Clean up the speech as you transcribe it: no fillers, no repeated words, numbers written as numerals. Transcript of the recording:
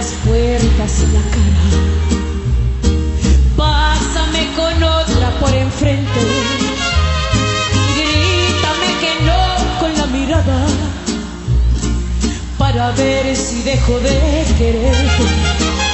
las puertas en la cara. Pásame con otra por enfrente, grítame que no con la mirada, para ver si dejo de quererte.